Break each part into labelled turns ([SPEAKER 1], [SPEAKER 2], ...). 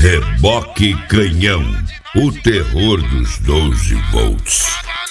[SPEAKER 1] Reboque Canhão, o terror dos 12 volts.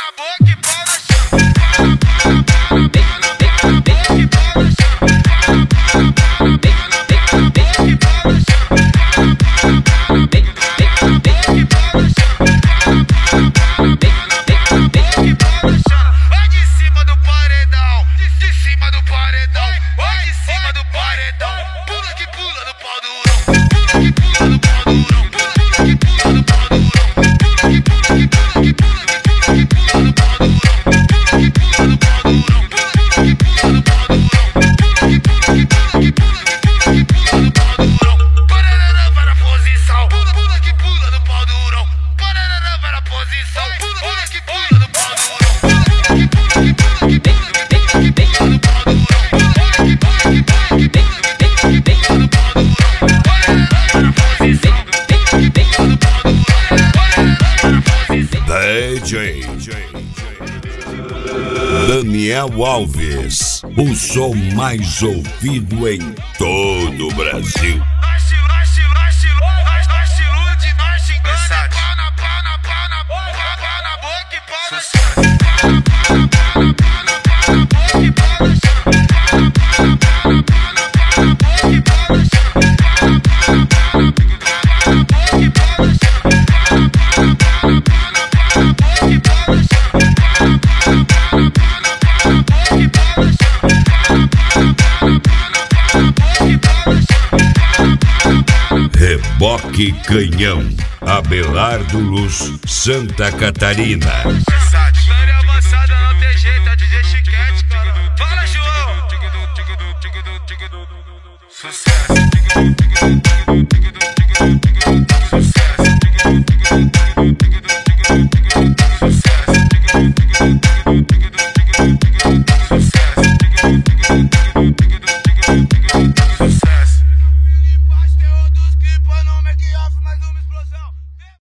[SPEAKER 1] DJ Daniel Alves, o som mais ouvido em todo o Brasil. Reboque Canhão, Abelardo Luz, Santa Catarina.
[SPEAKER 2] História avançada não tem jeito, é DJ Chiquete, cara. Fala, João! Sucesso!